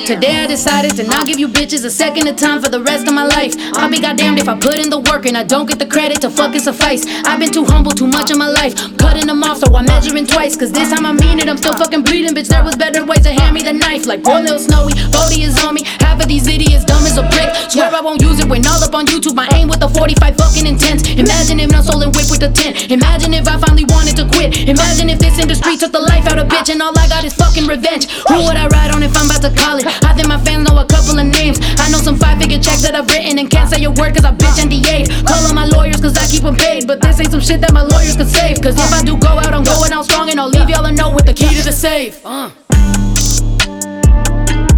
Today I decided to not give you bitches a second of time for the rest of my life. I'll be goddamned if I put in the work and I don't get the credit to fucking suffice. I've been too humble too much of my life, cutting them off so I'm measuring twice. Cause this time I mean it, I'm still fucking bleeding. Bitch, there was better ways to hand me the knife. Like poor little Snowy, Bodie is on me. Half of these idiots dumb as a brick. Swear I won't use it when all up on YouTube. I aim with the 45 fucking intense. Imagine if no soul and whip with the 10. Imagine if I finally wanted to quit. Imagine if this industry took the life out of bitch and all I got is fucking revenge. Who would I ride on if I'm about to call it? I think my fans know a couple of names. I know some 5-figure checks that I've written and can't say a word cause I bitch NDA'd. Call on my lawyers cause I keep them paid, but this ain't some shit that my lawyers could save. Cause if I do go out, I'm going out strong and I'll leave y'all a note with the key to the safe.